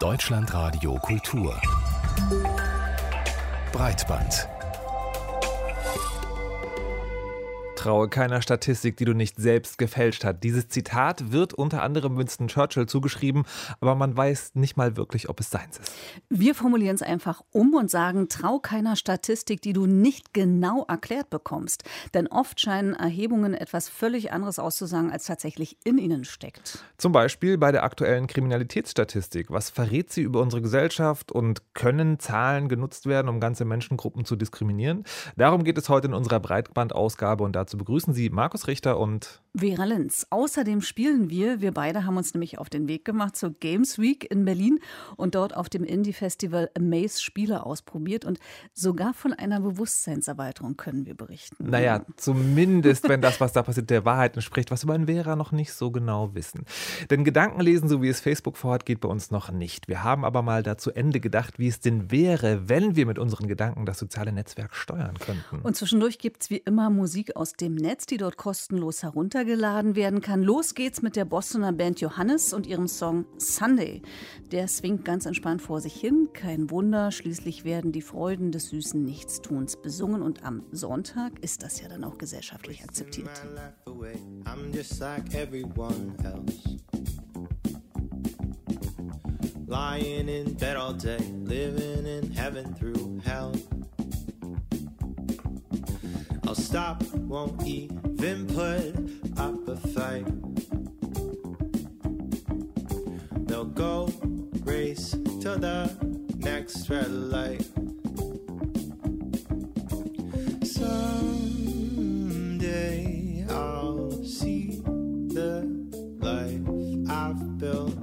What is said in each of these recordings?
Deutschlandradio Kultur Breitband. Traue keiner Statistik, die du nicht selbst gefälscht hast. Dieses Zitat wird unter anderem Winston Churchill zugeschrieben, aber man weiß nicht mal wirklich, ob es seins ist. Wir formulieren es einfach um und sagen, trau keiner Statistik, die du nicht genau erklärt bekommst. Denn oft scheinen Erhebungen etwas völlig anderes auszusagen, als tatsächlich in ihnen steckt. Zum Beispiel bei der aktuellen Kriminalitätsstatistik. Was verrät sie über unsere Gesellschaft und können Zahlen genutzt werden, um ganze Menschengruppen zu diskriminieren? Darum geht es heute in unserer Breitbandausgabe und dazu begrüßen Sie Markus Richter und Vera Linz. Außerdem spielen wir beide haben uns nämlich auf den Weg gemacht zur Games Week in Berlin und dort auf dem Indie-Festival Amaze Spiele ausprobiert und sogar von einer Bewusstseinserweiterung können wir berichten. Naja, zumindest, wenn das, was da passiert, der Wahrheit entspricht, was wir bei Vera noch nicht so genau wissen. Denn Gedankenlesen, so wie es Facebook vorhat, geht bei uns noch nicht. Wir haben aber mal da zu Ende gedacht, wie es denn wäre, wenn wir mit unseren Gedanken das soziale Netzwerk steuern könnten. Und zwischendurch gibt es wie immer Musik aus dem Netz, die dort kostenlos heruntergeladen werden kann. Los geht's mit der Bostoner Band Johannes und ihrem Song Sunday. Der swingt ganz entspannt vor sich hin. Kein Wunder, schließlich werden die Freuden des süßen Nichtstuns besungen und am Sonntag ist das ja dann auch gesellschaftlich akzeptiert. Lying in bed all day, living in heaven through hell. I'll stop, won't even put up a fight. They'll go race to the next red light. Someday I'll see the life I've built.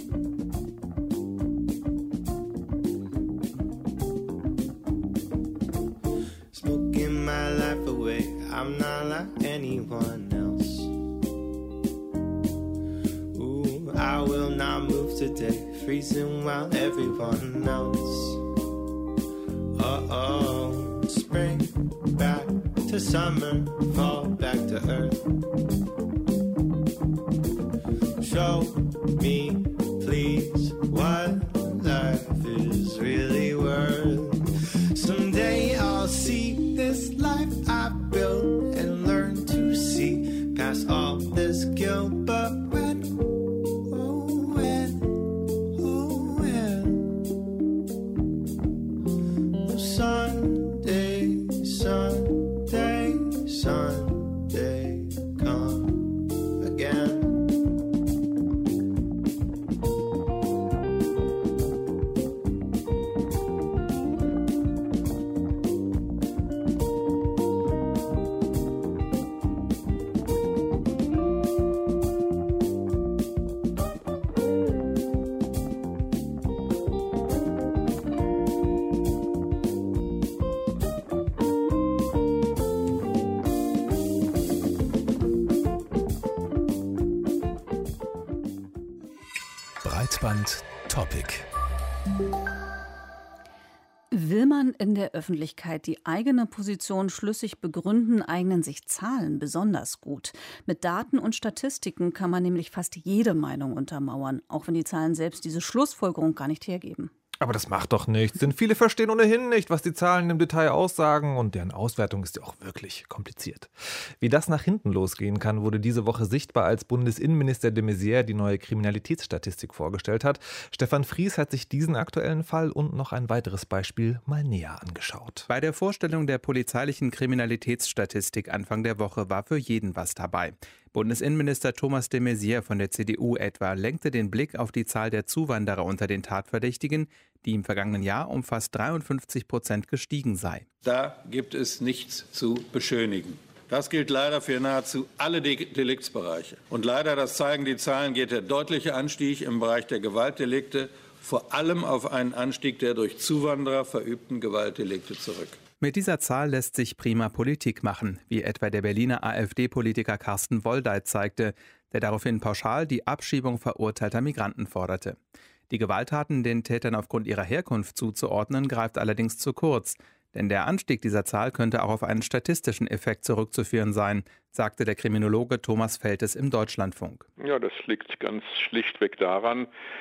Smoking my life away, I'm not like anyone else. Ooh, I will not move today, freezing while everyone else. Uh-oh, spring back to summer, fall back to earth. Show me, please, what life is really worth. Someday I'll see this life I built and learn to see past all this guilt. But when, oh when, oh when, oh Sunday, Sunday, Sunday, come again. Breitband Topic. Will man in der Öffentlichkeit die eigene Position schlüssig begründen, eignen sich Zahlen besonders gut. Mit Daten und Statistiken kann man nämlich fast jede Meinung untermauern, auch wenn die Zahlen selbst diese Schlussfolgerung gar nicht hergeben. Aber das macht doch nichts, denn viele verstehen ohnehin nicht, was die Zahlen im Detail aussagen und deren Auswertung ist ja auch wirklich kompliziert. Wie das nach hinten losgehen kann, wurde diese Woche sichtbar, als Bundesinnenminister de Maizière die neue Kriminalitätsstatistik vorgestellt hat. Stefan Fries hat sich diesen aktuellen Fall und noch ein weiteres Beispiel mal näher angeschaut. Bei der Vorstellung der polizeilichen Kriminalitätsstatistik Anfang der Woche war für jeden was dabei. Bundesinnenminister Thomas de Maizière von der CDU etwa lenkte den Blick auf die Zahl der Zuwanderer unter den Tatverdächtigen, die im vergangenen Jahr um fast 53% gestiegen sei. Da gibt es nichts zu beschönigen. Das gilt leider für nahezu alle Deliktsbereiche. Und leider, das zeigen die Zahlen, geht der deutliche Anstieg im Bereich der Gewaltdelikte vor allem auf einen Anstieg der durch Zuwanderer verübten Gewaltdelikte zurück. Mit dieser Zahl lässt sich prima Politik machen, wie etwa der Berliner AfD-Politiker Carsten Woldeit zeigte, der daraufhin pauschal die Abschiebung verurteilter Migranten forderte. Die Gewalttaten den Tätern aufgrund ihrer Herkunft zuzuordnen, greift allerdings zu kurz. Denn der Anstieg dieser Zahl könnte auch auf einen statistischen Effekt zurückzuführen sein, sagte der Kriminologe Thomas Feltes im Deutschlandfunk. Ja, das liegt ganz schlichtweg daran,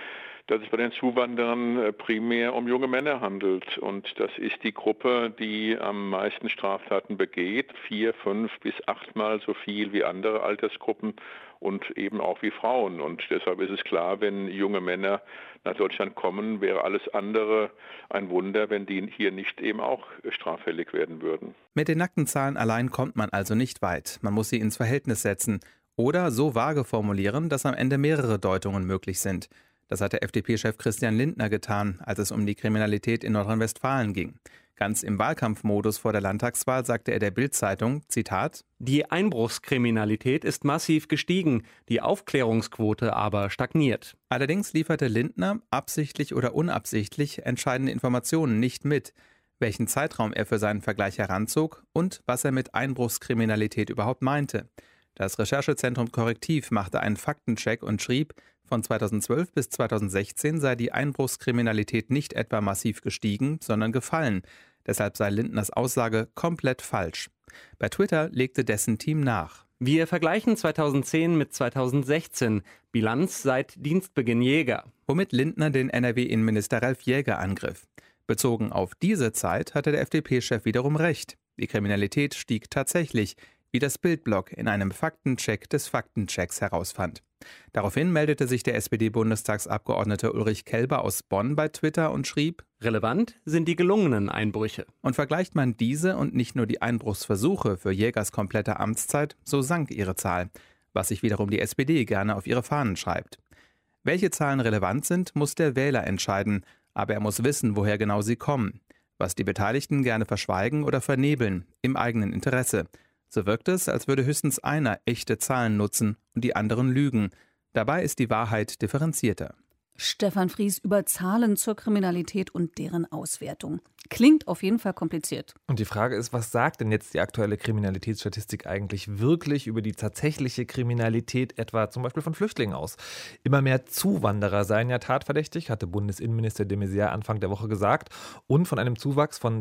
dass es bei den Zuwanderern primär um junge Männer handelt. Und das ist die Gruppe, die am meisten Straftaten begeht, 4, 5 bis 8-mal so viel wie andere Altersgruppen und eben auch wie Frauen. Und deshalb ist es klar, wenn junge Männer nach Deutschland kommen, wäre alles andere ein Wunder, wenn die hier nicht eben auch straffällig werden würden. Mit den nackten Zahlen allein kommt man also nicht weit. Man muss sie ins Verhältnis setzen oder so vage formulieren, dass am Ende mehrere Deutungen möglich sind. Das hat der FDP-Chef Christian Lindner getan, als es um die Kriminalität in Nordrhein-Westfalen ging. Ganz im Wahlkampfmodus vor der Landtagswahl sagte er der Bild-Zeitung, Zitat: Die Einbruchskriminalität ist massiv gestiegen, die Aufklärungsquote aber stagniert. Allerdings lieferte Lindner, absichtlich oder unabsichtlich, entscheidende Informationen nicht mit, welchen Zeitraum er für seinen Vergleich heranzog und was er mit Einbruchskriminalität überhaupt meinte. Das Recherchezentrum Korrektiv machte einen Faktencheck und schrieb, von 2012 bis 2016 sei die Einbruchskriminalität nicht etwa massiv gestiegen, sondern gefallen. Deshalb sei Lindners Aussage komplett falsch. Bei Twitter legte dessen Team nach. Wir vergleichen 2010 mit 2016. Bilanz seit Dienstbeginn Jäger. Womit Lindner den NRW-Innenminister Ralf Jäger angriff. Bezogen auf diese Zeit hatte der FDP-Chef wiederum recht. Die Kriminalität stieg tatsächlich, wie das Bild-Blog in einem Faktencheck des Faktenchecks herausfand. Daraufhin meldete sich der SPD-Bundestagsabgeordnete Ulrich Kelber aus Bonn bei Twitter und schrieb: Relevant sind die gelungenen Einbrüche. Und vergleicht man diese und nicht nur die Einbruchsversuche für Jägers komplette Amtszeit, so sank ihre Zahl, was sich wiederum die SPD gerne auf ihre Fahnen schreibt. Welche Zahlen relevant sind, muss der Wähler entscheiden, aber er muss wissen, woher genau sie kommen. Was die Beteiligten gerne verschweigen oder vernebeln, im eigenen Interesse. So wirkt es, als würde höchstens einer echte Zahlen nutzen und die anderen lügen. Dabei ist die Wahrheit differenzierter. Stefan Fries über Zahlen zur Kriminalität und deren Auswertung. Klingt auf jeden Fall kompliziert. Und die Frage ist, was sagt denn jetzt die aktuelle Kriminalitätsstatistik eigentlich wirklich über die tatsächliche Kriminalität, etwa zum Beispiel von Flüchtlingen aus? Immer mehr Zuwanderer seien ja tatverdächtig, hatte Bundesinnenminister de Maizière Anfang der Woche gesagt, und von einem Zuwachs von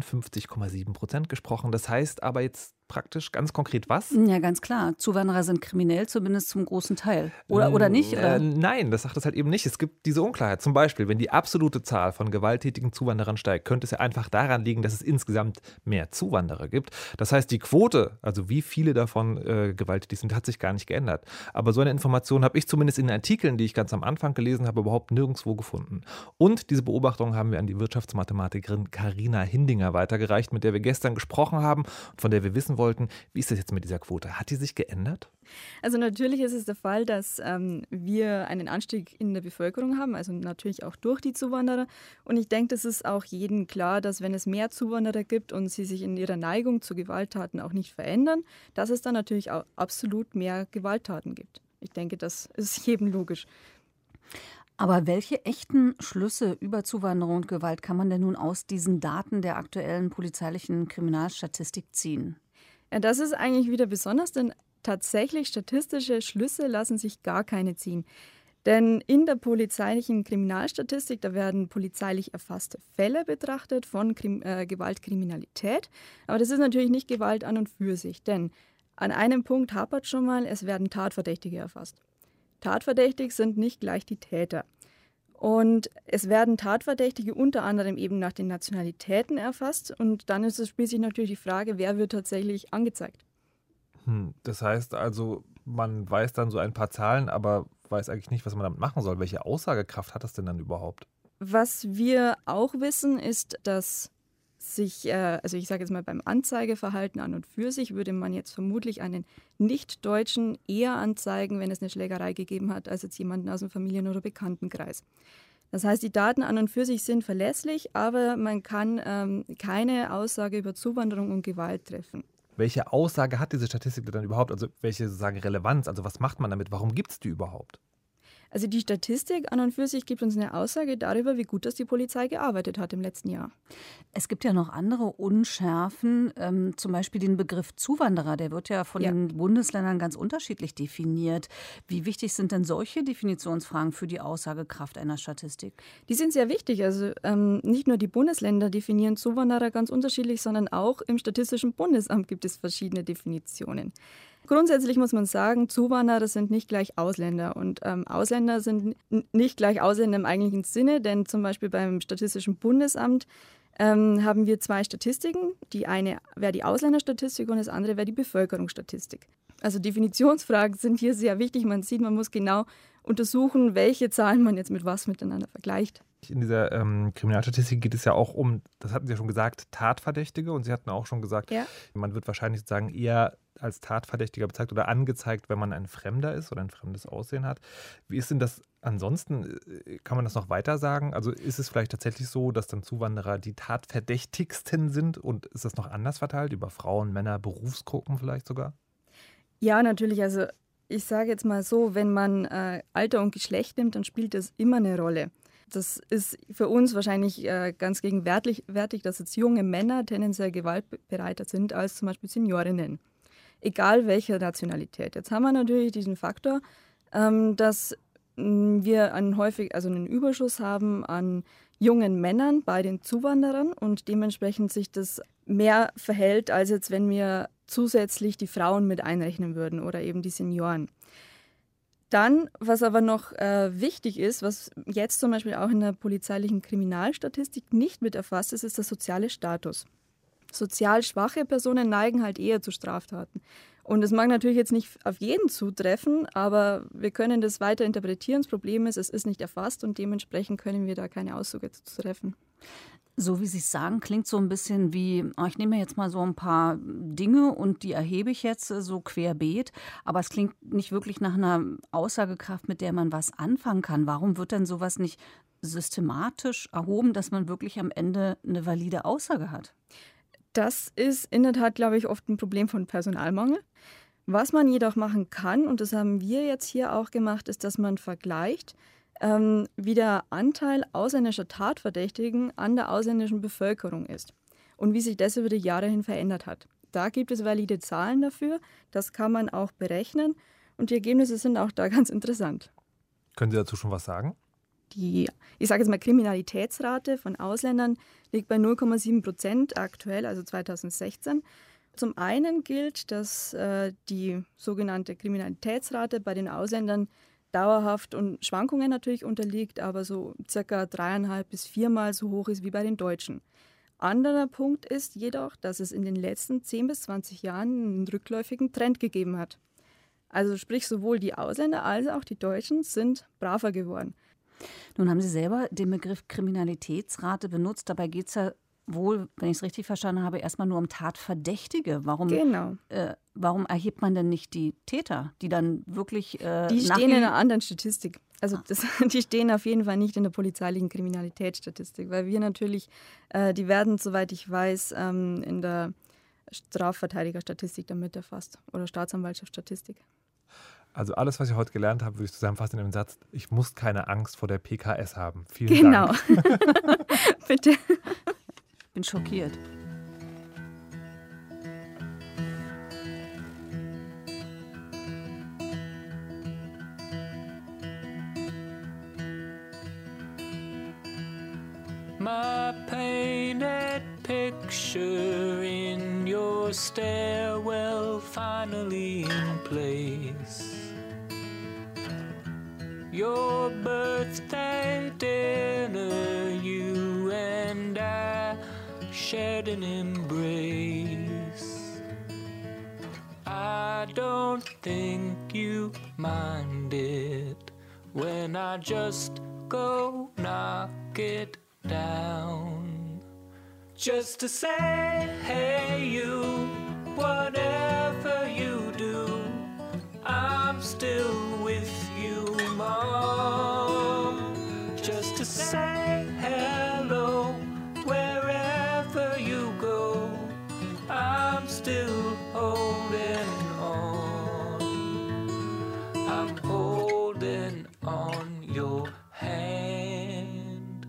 52,7% gesprochen. Das heißt aber jetzt praktisch ganz konkret was? Ja, ganz klar. Zuwanderer sind kriminell, zumindest zum großen Teil. Oder nicht? Oder? Nein, das sagt es halt eben nicht. Es gibt diese Unklarheit. Zum Beispiel, wenn die absolute Zahl von gewalttätigen Zuwanderern steigt, könnte es ja einfach daran liegen, dass es insgesamt mehr Zuwanderer gibt. Das heißt, die Quote, also wie viele davon gewalttätig sind, hat sich gar nicht geändert. Aber so eine Information habe ich zumindest in den Artikeln, die ich ganz am Anfang gelesen habe, überhaupt nirgendwo gefunden. Und diese Beobachtung haben wir an die Wirtschaftsmathematikerin Carina Hindinger weitergereicht, mit der wir gestern gesprochen haben und von der wir wissen wollten, wie ist das jetzt mit dieser Quote? Hat die sich geändert? Also natürlich ist es der Fall, dass wir einen Anstieg in der Bevölkerung haben, also natürlich auch durch die Zuwanderer. Und ich denke, das ist auch jedem klar, dass wenn es mehr Zuwanderer gibt und sie sich in ihrer Neigung zu Gewalttaten auch nicht verändern, dass es dann natürlich auch absolut mehr Gewalttaten gibt. Ich denke, das ist jedem logisch. Aber welche echten Schlüsse über Zuwanderung und Gewalt kann man denn nun aus diesen Daten der aktuellen polizeilichen Kriminalstatistik ziehen? Ja, das ist eigentlich wieder besonders, denn tatsächlich statistische Schlüsse lassen sich gar keine ziehen. Denn in der polizeilichen Kriminalstatistik, da werden polizeilich erfasste Fälle betrachtet von Gewaltkriminalität. Aber das ist natürlich nicht Gewalt an und für sich, denn an einem Punkt hapert schon mal, es werden Tatverdächtige erfasst. Tatverdächtig sind nicht gleich die Täter. Und es werden Tatverdächtige unter anderem eben nach den Nationalitäten erfasst. Und dann spielt sich natürlich die Frage, wer wird tatsächlich angezeigt. Das heißt also, man weiß dann so ein paar Zahlen, aber weiß eigentlich nicht, was man damit machen soll. Welche Aussagekraft hat das denn dann überhaupt? Was wir auch wissen, ist, dass sich, also ich sage jetzt mal beim Anzeigeverhalten an und für sich, würde man jetzt vermutlich einen Nicht-Deutschen eher anzeigen, wenn es eine Schlägerei gegeben hat, als jetzt jemanden aus dem Familien- oder Bekanntenkreis. Das heißt, die Daten an und für sich sind verlässlich, aber man kann keine Aussage über Zuwanderung und Gewalt treffen. Welche Aussage hat diese Statistik dann überhaupt? Also welche sozusagen Relevanz? Also was macht man damit? Warum gibt es die überhaupt? Also die Statistik an und für sich gibt uns eine Aussage darüber, wie gut das die Polizei gearbeitet hat im letzten Jahr. Es gibt ja noch andere Unschärfen, zum Beispiel den Begriff Zuwanderer. Der wird ja von den Bundesländern ganz unterschiedlich definiert. Wie wichtig sind denn solche Definitionsfragen für die Aussagekraft einer Statistik? Die sind sehr wichtig. Also nicht nur die Bundesländer definieren Zuwanderer ganz unterschiedlich, sondern auch im Statistischen Bundesamt gibt es verschiedene Definitionen. Grundsätzlich muss man sagen, Zuwanderer sind nicht gleich Ausländer und Ausländer sind nicht gleich Ausländer im eigentlichen Sinne, denn zum Beispiel beim Statistischen Bundesamt haben wir 2 Statistiken. Die eine wäre die Ausländerstatistik und das andere wäre die Bevölkerungsstatistik. Also Definitionsfragen sind hier sehr wichtig. Man sieht, man muss genau untersuchen, welche Zahlen man jetzt mit was miteinander vergleicht. In dieser Kriminalstatistik geht es ja auch um, das hatten Sie ja schon gesagt, Tatverdächtige. Und Sie hatten auch schon gesagt, man wird wahrscheinlich sozusagen eher als Tatverdächtiger bezeigt oder angezeigt, wenn man ein Fremder ist oder ein fremdes Aussehen hat. Wie ist denn das ansonsten? Kann man das noch weiter sagen? Also ist es vielleicht tatsächlich so, dass dann Zuwanderer die Tatverdächtigsten sind? Und ist das noch anders verteilt über Frauen, Männer, Berufsgruppen vielleicht sogar? Ja, natürlich. Also ich sage jetzt mal so, wenn man Alter und Geschlecht nimmt, dann spielt das immer eine Rolle. Das ist für uns wahrscheinlich ganz gegenwärtig, dass jetzt junge Männer tendenziell gewaltbereiter sind als zum Beispiel Seniorinnen. Egal welcher Nationalität. Jetzt haben wir natürlich diesen Faktor, dass wir einen Überschuss haben an jungen Männern bei den Zuwanderern und dementsprechend sich das mehr verhält, als jetzt wenn wir zusätzlich die Frauen mit einrechnen würden oder eben die Senioren. Dann, was aber noch wichtig ist, was jetzt zum Beispiel auch in der polizeilichen Kriminalstatistik nicht mit erfasst ist, ist der soziale Status. Sozial schwache Personen neigen halt eher zu Straftaten. Und es mag natürlich jetzt nicht auf jeden zutreffen, aber wir können das weiter interpretieren. Das Problem ist, es ist nicht erfasst und dementsprechend können wir da keine Aussage zu treffen. So wie Sie es sagen, klingt so ein bisschen wie, ich nehme jetzt mal so ein paar Dinge und die erhebe ich jetzt so querbeet. Aber es klingt nicht wirklich nach einer Aussagekraft, mit der man was anfangen kann. Warum wird denn sowas nicht systematisch erhoben, dass man wirklich am Ende eine valide Aussage hat? Das ist in der Tat, glaube ich, oft ein Problem von Personalmangel. Was man jedoch machen kann, und das haben wir jetzt hier auch gemacht, ist, dass man vergleicht, wie der Anteil ausländischer Tatverdächtigen an der ausländischen Bevölkerung ist und wie sich das über die Jahre hin verändert hat. Da gibt es valide Zahlen dafür, das kann man auch berechnen und die Ergebnisse sind auch da ganz interessant. Können Sie dazu schon was sagen? Die, ich sage jetzt mal, Kriminalitätsrate von Ausländern liegt bei 0,7% aktuell, also 2016. Zum einen gilt, dass die sogenannte Kriminalitätsrate bei den Ausländern dauerhaft und Schwankungen natürlich unterliegt, aber so circa 3,5 bis 4-mal so hoch ist wie bei den Deutschen. Anderer Punkt ist jedoch, dass es in den letzten 10 bis 20 Jahren einen rückläufigen Trend gegeben hat. Also sprich, sowohl die Ausländer als auch die Deutschen sind braver geworden. Nun haben Sie selber den Begriff Kriminalitätsrate benutzt. Dabei geht es ja wohl, wenn ich es richtig verstanden habe, erstmal nur um Tatverdächtige. Warum erhebt man denn nicht die Täter, die dann wirklich die stehen in einer anderen Statistik. Also die stehen auf jeden Fall nicht in der polizeilichen Kriminalitätsstatistik, weil wir natürlich, die werden, soweit ich weiß, in der Strafverteidigerstatistik damit erfasst oder Staatsanwaltschaftsstatistik. Also alles, was ich heute gelernt habe, würde ich zusammenfassen in dem Satz, ich muss keine Angst vor der PKS haben. Vielen Dank. Genau. Bitte. Ich bin schockiert. My painted picture in your stairwell finally in place. Your birthday dinner, you and I shared an embrace. I don't think you mind it when I just go knock it down, just to say, hey you, whatever you do, I'm still with you, Mom. Just to say hello, wherever you go, I'm still holding on. I'm holding on your hand.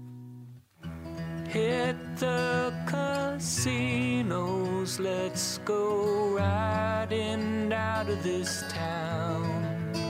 Hit the casinos, let's go riding out of this town.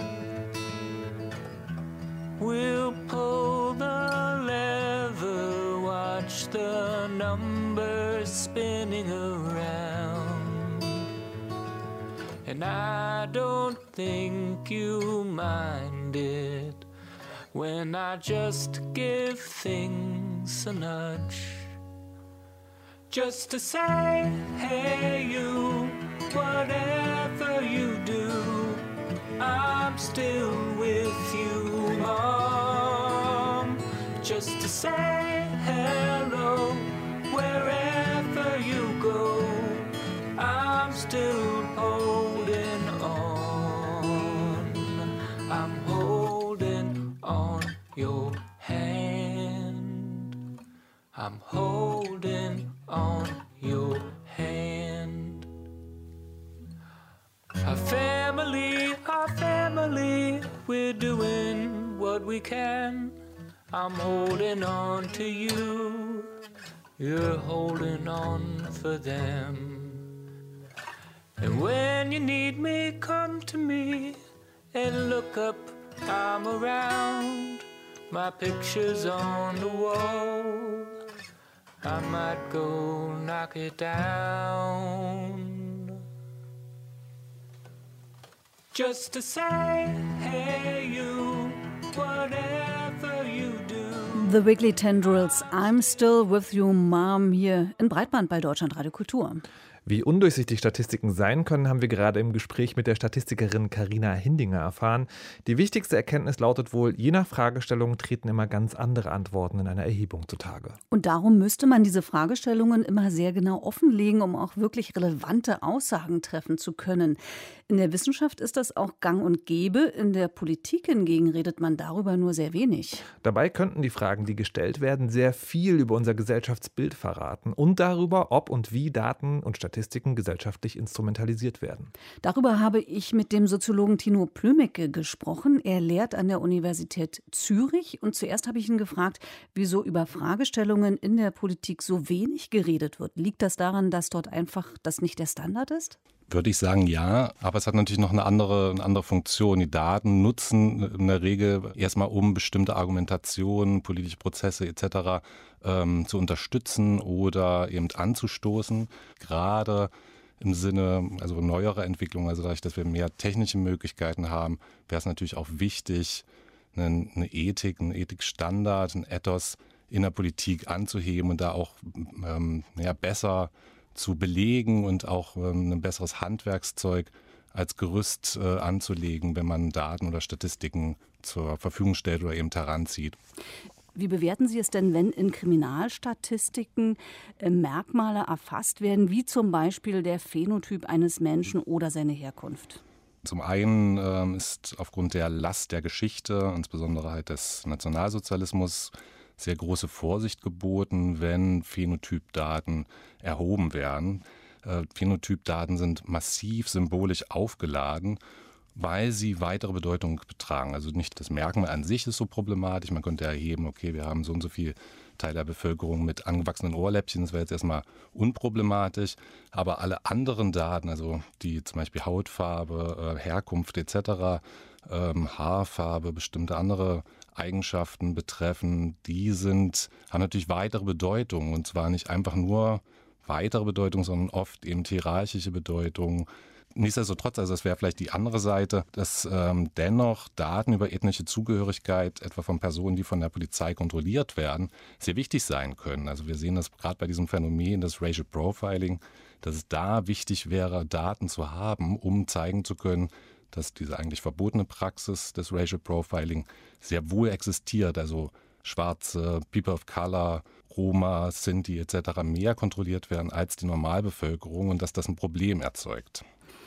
We'll pull the lever, watch the numbers spinning around. And And I don't think you mind it when I just give things a nudge. Just to say, hey you, whatever you do, I'm still with you, Mom. Just to say hello, wherever you go, I'm still holding on. I'm holding on your hand. I'm holding on your hand. Our family, we're doing what we can. I'm holding on to you. You're holding on for them. And when you need me, come to me and look up, I'm around. My picture's on the wall. I might go knock it down. Just to say, hey you, whatever you do. The Wiggly Tendrils, I'm Still With You, Mom, hier in Breitband bei Deutschlandradio Kultur. Wie undurchsichtig Statistiken sein können, haben wir gerade im Gespräch mit der Statistikerin Carina Hindinger erfahren. Die wichtigste Erkenntnis lautet wohl, je nach Fragestellung treten immer ganz andere Antworten in einer Erhebung zutage. Und darum müsste man diese Fragestellungen immer sehr genau offenlegen, um auch wirklich relevante Aussagen treffen zu können. In der Wissenschaft ist das auch gang und gäbe, in der Politik hingegen redet man darüber nur sehr wenig. Dabei könnten die Fragen, die gestellt werden, sehr viel über unser Gesellschaftsbild verraten und darüber, ob und wie Daten und Statistiken gesellschaftlich instrumentalisiert werden. Darüber habe ich mit dem Soziologen Tino Plömecke gesprochen. Er lehrt an der Universität Zürich und zuerst habe ich ihn gefragt, wieso über Fragestellungen in der Politik so wenig geredet wird. Liegt das daran, dass dort einfach das nicht der Standard ist? Würde ich sagen, ja, aber es hat natürlich noch eine andere Funktion. Die Daten nutzen in der Regel erstmal, um bestimmte Argumentationen, politische Prozesse etc. Zu unterstützen oder eben anzustoßen. Gerade im Sinne neuerer Entwicklungen, also dadurch, dass wir mehr technische Möglichkeiten haben, wäre es natürlich auch wichtig, eine Ethik, einen Ethikstandard, ein Ethos in der Politik anzuheben und da auch besser zu belegen und auch ein besseres Handwerkszeug als Gerüst anzulegen, wenn man Daten oder Statistiken zur Verfügung stellt oder eben heranzieht. Wie bewerten Sie es denn, wenn in Kriminalstatistiken Merkmale erfasst werden, wie zum Beispiel der Phänotyp eines Menschen oder seine Herkunft? Zum einen ist aufgrund der Last der Geschichte, insbesondere halt des Nationalsozialismus, sehr große Vorsicht geboten, wenn Phänotypdaten erhoben werden. Phänotypdaten sind massiv symbolisch aufgeladen, weil sie weitere Bedeutung betragen. Also nicht das Merkmal an sich ist so problematisch. Man könnte erheben, okay, wir haben so und so viel Teil der Bevölkerung mit angewachsenen Ohrläppchen, das wäre jetzt erstmal unproblematisch. Aber alle anderen Daten, also die zum Beispiel Hautfarbe, Herkunft etc., Haarfarbe, bestimmte andere Eigenschaften betreffen, haben natürlich weitere Bedeutung. Und zwar nicht einfach nur weitere Bedeutung, sondern oft eben hierarchische Bedeutung. Nichtsdestotrotz, also das wäre vielleicht die andere Seite, dass dennoch Daten über ethnische Zugehörigkeit, etwa von Personen, die von der Polizei kontrolliert werden, sehr wichtig sein können. Also wir sehen das gerade bei diesem Phänomen des Racial Profiling, dass es da wichtig wäre, Daten zu haben, um zeigen zu können, dass diese eigentlich verbotene Praxis des Racial Profiling sehr wohl existiert. Also Schwarze, People of Color, Roma, Sinti etc. mehr kontrolliert werden als die Normalbevölkerung und dass das ein Problem erzeugt.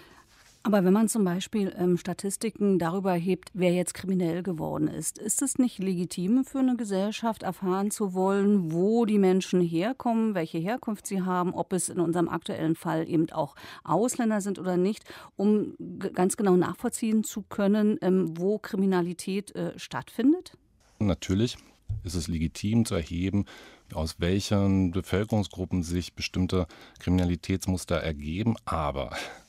Aber wenn man zum Beispiel Statistiken darüber hebt, wer jetzt kriminell geworden ist es nicht legitim für eine Gesellschaft erfahren zu wollen, wo die Menschen herkommen, welche Herkunft sie haben, ob es in unserem aktuellen Fall eben auch Ausländer sind oder nicht, um ganz genau nachvollziehen zu können, wo Kriminalität stattfindet? Natürlich ist es legitim zu erheben, aus welchen Bevölkerungsgruppen sich bestimmte Kriminalitätsmuster ergeben, aber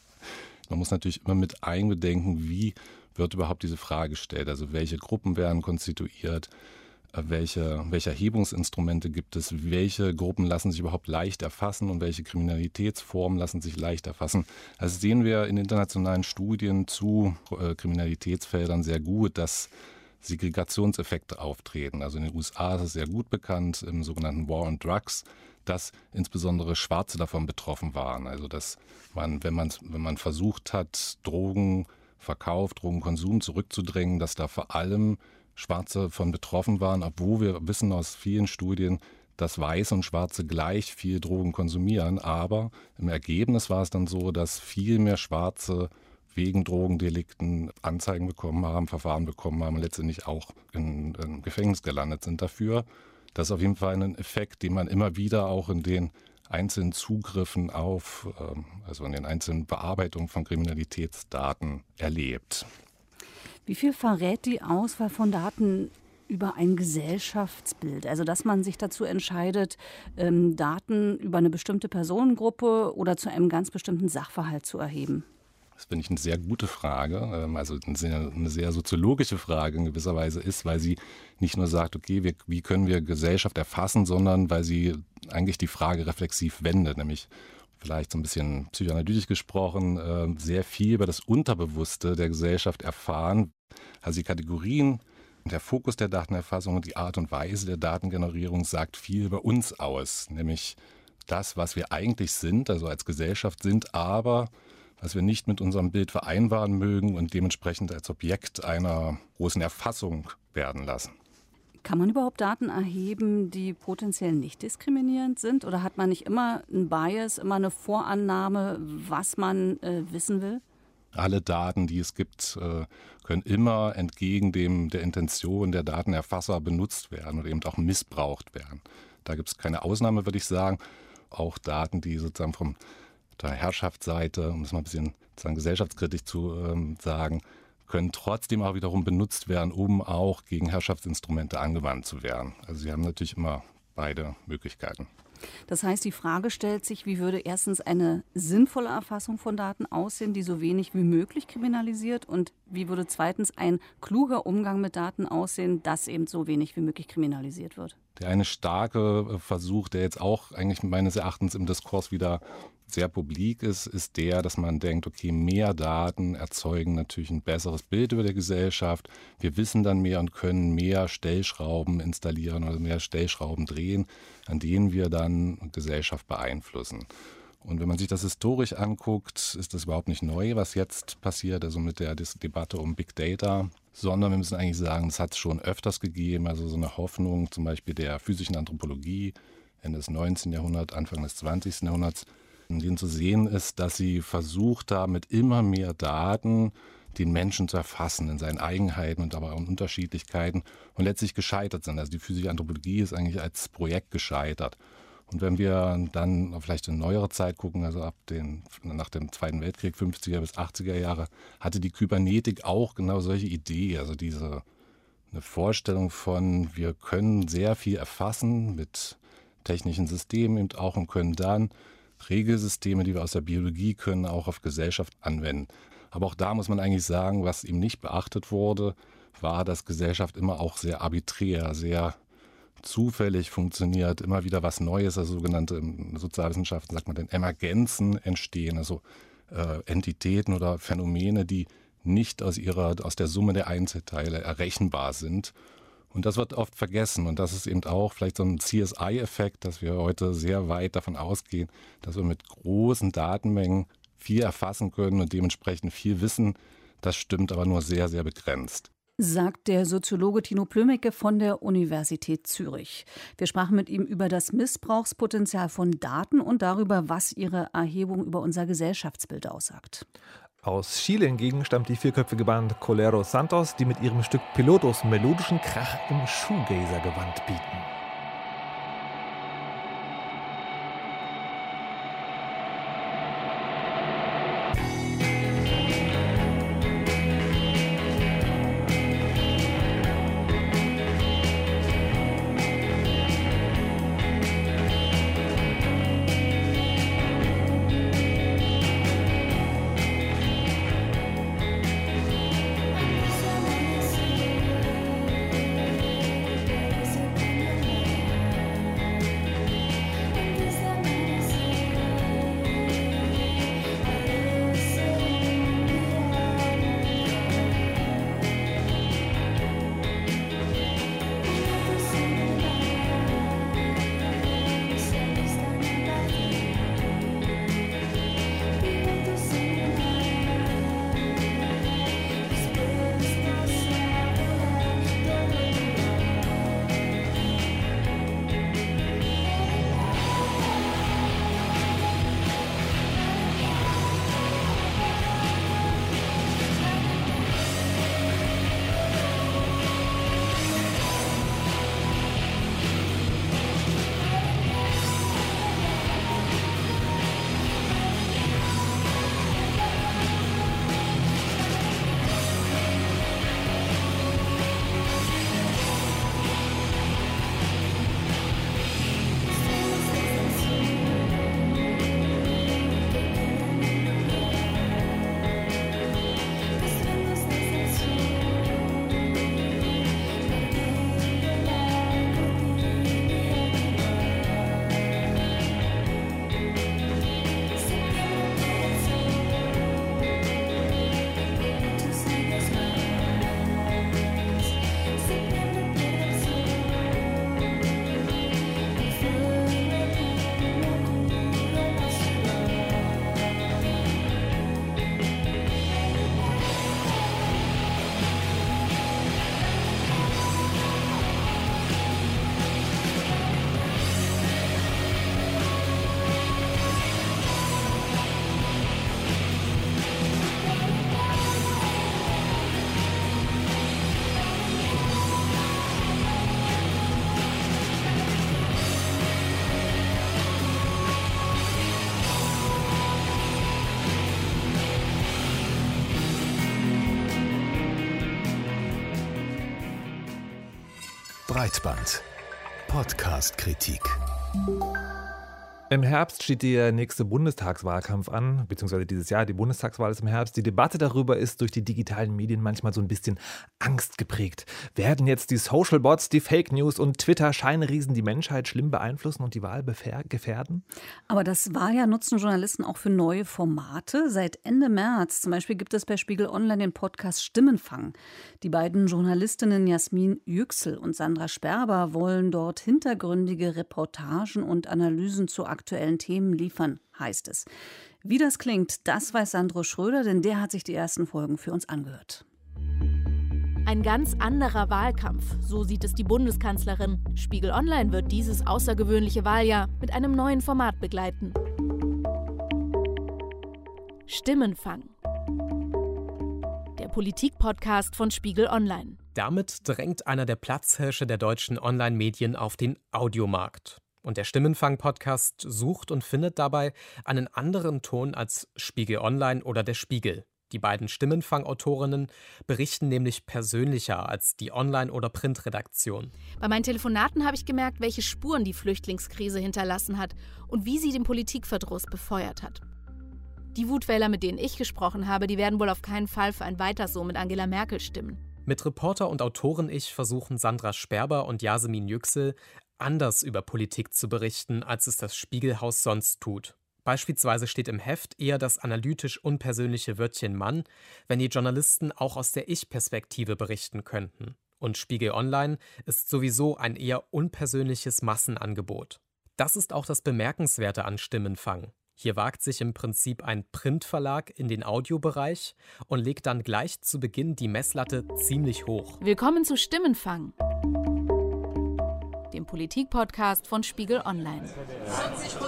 man muss natürlich immer mit einbedenken, wie wird überhaupt diese Frage gestellt, also welche Gruppen werden konstituiert, welche Erhebungsinstrumente gibt es, welche Gruppen lassen sich überhaupt leicht erfassen und welche Kriminalitätsformen lassen sich leicht erfassen. Das sehen wir in internationalen Studien zu Kriminalitätsfeldern sehr gut, dass Segregationseffekte auftreten. Also in den USA ist es sehr gut bekannt, im sogenannten War on Drugs, dass insbesondere Schwarze davon betroffen waren. Also dass man, wenn man versucht hat, Drogenverkauf, Drogenkonsum zurückzudrängen, dass da vor allem Schwarze von betroffen waren, obwohl wir wissen aus vielen Studien, dass Weiße und Schwarze gleich viel Drogen konsumieren. Aber im Ergebnis war es dann so, dass viel mehr Schwarze wegen Drogendelikten Anzeigen bekommen haben, Verfahren bekommen haben und letztendlich auch im Gefängnis gelandet sind dafür. Das ist auf jeden Fall ein Effekt, den man immer wieder auch in den einzelnen Zugriffen also in den einzelnen Bearbeitungen von Kriminalitätsdaten erlebt. Wie viel verrät die Auswahl von Daten über ein Gesellschaftsbild? Also dass man sich dazu entscheidet, Daten über eine bestimmte Personengruppe oder zu einem ganz bestimmten Sachverhalt zu erheben? Das finde ich eine sehr gute Frage, also eine sehr soziologische Frage in gewisser Weise ist, weil sie nicht nur sagt, okay, wie können wir Gesellschaft erfassen, sondern weil sie eigentlich die Frage reflexiv wendet, nämlich vielleicht so ein bisschen psychoanalytisch gesprochen, sehr viel über das Unterbewusste der Gesellschaft erfahren. Also die Kategorien, der Fokus der Datenerfassung und die Art und Weise der Datengenerierung sagt viel über uns aus, nämlich das, was wir eigentlich sind, also als Gesellschaft sind, aber was wir nicht mit unserem Bild vereinbaren mögen und dementsprechend als Objekt einer großen Erfassung werden lassen. Kann man überhaupt Daten erheben, die potenziell nicht diskriminierend sind? Oder hat man nicht immer einen Bias, immer eine Vorannahme, was man wissen will? Alle Daten, die es gibt, können immer entgegen der Intention der Datenerfasser benutzt werden oder eben auch missbraucht werden. Da gibt es keine Ausnahme, würde ich sagen. Auch Daten, die sozusagen von der Herrschaftsseite, um es mal ein bisschen gesellschaftskritisch zu sagen, können trotzdem auch wiederum benutzt werden, um auch gegen Herrschaftsinstrumente angewandt zu werden. Also sie haben natürlich immer beide Möglichkeiten. Das heißt, die Frage stellt sich, wie würde erstens eine sinnvolle Erfassung von Daten aussehen, die so wenig wie möglich kriminalisiert, und wie würde zweitens ein kluger Umgang mit Daten aussehen, dass eben so wenig wie möglich kriminalisiert wird? Der eine starke Versuch, der jetzt auch eigentlich meines Erachtens im Diskurs wieder sehr publik ist der, dass man denkt, okay, mehr Daten erzeugen natürlich ein besseres Bild über die Gesellschaft. Wir wissen dann mehr und können mehr Stellschrauben installieren oder mehr Stellschrauben drehen, an denen wir dann Gesellschaft beeinflussen. Und wenn man sich das historisch anguckt, ist das überhaupt nicht neu, was jetzt passiert, also mit der Debatte um Big Data, sondern wir müssen eigentlich sagen, es hat es schon öfters gegeben, also so eine Hoffnung zum Beispiel der physischen Anthropologie Ende des 19. Jahrhunderts, Anfang des 20. Jahrhunderts, in denen zu sehen ist, dass sie versucht haben, mit immer mehr Daten den Menschen zu erfassen in seinen Eigenheiten und aber auch in Unterschiedlichkeiten und letztlich gescheitert sind. Also die physische Anthropologie ist eigentlich als Projekt gescheitert. Und wenn wir dann vielleicht in neuere Zeit gucken, also nach dem Zweiten Weltkrieg, 50er bis 80er Jahre, hatte die Kybernetik auch genau solche Ideen, also eine Vorstellung von, wir können sehr viel erfassen mit technischen Systemen eben auch und können dann Regelsysteme, die wir aus der Biologie können, auch auf Gesellschaft anwenden. Aber auch da muss man eigentlich sagen, was eben nicht beachtet wurde, war, dass Gesellschaft immer auch sehr arbiträr, sehr zufällig funktioniert, immer wieder was Neues, also sogenannte in Sozialwissenschaften sagt man dann Emergenzen entstehen, also Entitäten oder Phänomene, die nicht aus der Summe der Einzelteile errechenbar sind. Und das wird oft vergessen und das ist eben auch vielleicht so ein CSI-Effekt, dass wir heute sehr weit davon ausgehen, dass wir mit großen Datenmengen viel erfassen können und dementsprechend viel wissen. Das stimmt aber nur sehr, sehr begrenzt. Sagt der Soziologe Tino Plömecke von der Universität Zürich. Wir sprachen mit ihm über das Missbrauchspotenzial von Daten und darüber, was ihre Erhebung über unser Gesellschaftsbild aussagt. Aus Chile hingegen stammt die vierköpfige Band Colero Santos, die mit ihrem Stück Pilotos melodischen Krach im Shoegazer-Gewand bieten. Breitband. Podcast-Kritik. Im Herbst steht der nächste Bundestagswahlkampf an, beziehungsweise dieses Jahr, die Bundestagswahl ist im Herbst. Die Debatte darüber ist durch die digitalen Medien manchmal so ein bisschen angstgeprägt. Werden jetzt die Social Bots, die Fake News und Twitter-Scheinriesen die Menschheit schlimm beeinflussen und die Wahl gefährden? Aber das Wahljahr nutzen Journalisten auch für neue Formate. Seit Ende März zum Beispiel gibt es bei Spiegel Online den Podcast Stimmenfang. Die beiden Journalistinnen Jasmin Yüksel und Sandra Sperber wollen dort hintergründige Reportagen und Analysen zu aktuellen Themen liefern, heißt es. Wie das klingt, das weiß Sandro Schröder, denn der hat sich die ersten Folgen für uns angehört. Ein ganz anderer Wahlkampf, so sieht es die Bundeskanzlerin. Spiegel Online wird dieses außergewöhnliche Wahljahr mit einem neuen Format begleiten. Stimmenfang. Der Politik-Podcast von Spiegel Online. Damit drängt einer der Platzhirsche der deutschen Online-Medien auf den Audiomarkt. Und der Stimmenfang-Podcast sucht und findet dabei einen anderen Ton als Spiegel Online oder der Spiegel. Die beiden Stimmenfang-Autorinnen berichten nämlich persönlicher als die Online- oder Printredaktion. Bei meinen Telefonaten habe ich gemerkt, welche Spuren die Flüchtlingskrise hinterlassen hat und wie sie den Politikverdruss befeuert hat. Die Wutwähler, mit denen ich gesprochen habe, die werden wohl auf keinen Fall für ein Weiter so mit Angela Merkel stimmen. Mit Reporter und Autoren-Ich versuchen Sandra Sperber und Jasmin Yüksel anders über Politik zu berichten, als es das Spiegelhaus sonst tut. Beispielsweise steht im Heft eher das analytisch unpersönliche Wörtchen Mann, wenn die Journalisten auch aus der Ich-Perspektive berichten könnten. Und Spiegel Online ist sowieso ein eher unpersönliches Massenangebot. Das ist auch das Bemerkenswerte an Stimmenfang. Hier wagt sich im Prinzip ein Printverlag in den Audiobereich und legt dann gleich zu Beginn die Messlatte ziemlich hoch. Willkommen zu Stimmenfang, dem Politik-Podcast von Spiegel Online. 20%.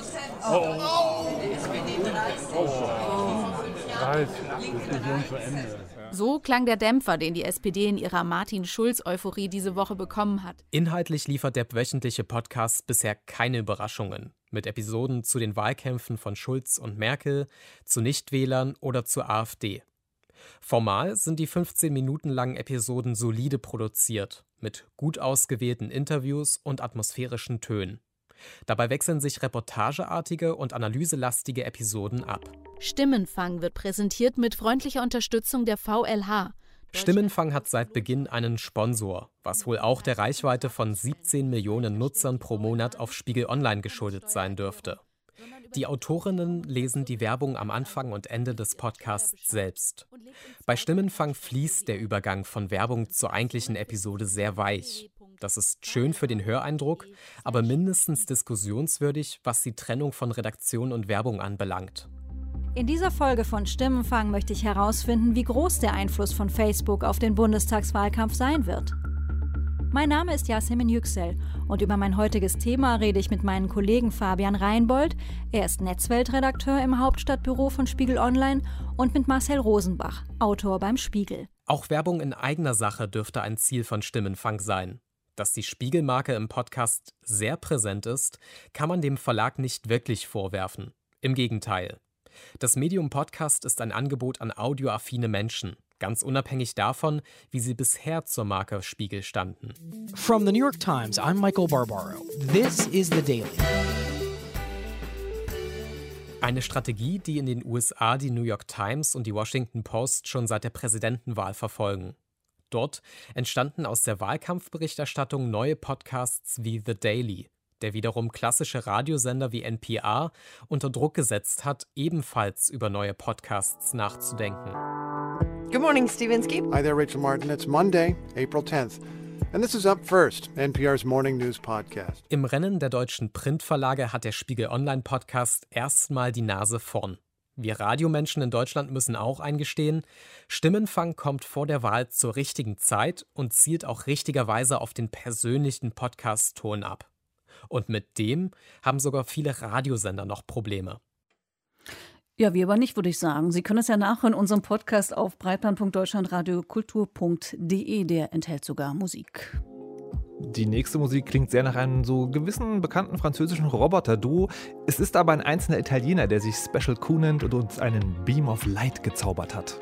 So klang der Dämpfer, den die SPD in ihrer Martin-Schulz-Euphorie diese Woche bekommen hat. Inhaltlich liefert der wöchentliche Podcast bisher keine Überraschungen. Mit Episoden zu den Wahlkämpfen von Schulz und Merkel, zu Nichtwählern oder zur AfD. Formal sind die 15 Minuten langen Episoden solide produziert, mit gut ausgewählten Interviews und atmosphärischen Tönen. Dabei wechseln sich reportageartige und analyselastige Episoden ab. Stimmenfang wird präsentiert mit freundlicher Unterstützung der VLH. Stimmenfang hat seit Beginn einen Sponsor, was wohl auch der Reichweite von 17 Millionen Nutzern pro Monat auf Spiegel Online geschuldet sein dürfte. Die Autorinnen lesen die Werbung am Anfang und Ende des Podcasts selbst. Bei Stimmenfang fließt der Übergang von Werbung zur eigentlichen Episode sehr weich. Das ist schön für den Höreindruck, aber mindestens diskussionswürdig, was die Trennung von Redaktion und Werbung anbelangt. In dieser Folge von Stimmenfang möchte ich herausfinden, wie groß der Einfluss von Facebook auf den Bundestagswahlkampf sein wird. Mein Name ist Jasmin Yüksel und über mein heutiges Thema rede ich mit meinem Kollegen Fabian Reinbold. Er ist Netzweltredakteur im Hauptstadtbüro von Spiegel Online und mit Marcel Rosenbach, Autor beim Spiegel. Auch Werbung in eigener Sache dürfte ein Ziel von Stimmenfang sein. Dass die Spiegelmarke im Podcast sehr präsent ist, kann man dem Verlag nicht wirklich vorwerfen. Im Gegenteil. Das Medium Podcast ist ein Angebot an audioaffine Menschen, ganz unabhängig davon, wie sie bisher zur Marke Spiegel standen. From the New York Times, I'm Michael Barbaro. This is The Daily. Eine Strategie, die in den USA die New York Times und die Washington Post schon seit der Präsidentenwahl verfolgen. Dort entstanden aus der Wahlkampfberichterstattung neue Podcasts wie The Daily, der wiederum klassische Radiosender wie NPR unter Druck gesetzt hat, ebenfalls über neue Podcasts nachzudenken. Good morning, Steve Inskeep. Hi there, Rachel Martin. It's Monday, April 10th. And this is Up First, NPR's Morning News Podcast. Im Rennen der deutschen Printverlage hat der Spiegel Online Podcast erstmal die Nase vorn. Wir Radiomenschen in Deutschland müssen auch eingestehen, Stimmenfang kommt vor der Wahl zur richtigen Zeit und zielt auch richtigerweise auf den persönlichen Podcast-Ton ab. Und mit dem haben sogar viele Radiosender noch Probleme. Ja, wir aber nicht, würde ich sagen. Sie können es ja nachhören in unserem Podcast auf breitband.deutschlandradiokultur.de. Der enthält sogar Musik. Die nächste Musik klingt sehr nach einem so gewissen bekannten französischen Roboter-Duo. Es ist aber ein einzelner Italiener, der sich Special Q nennt und uns einen Beam of Light gezaubert hat.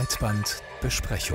Breitbandbesprechung.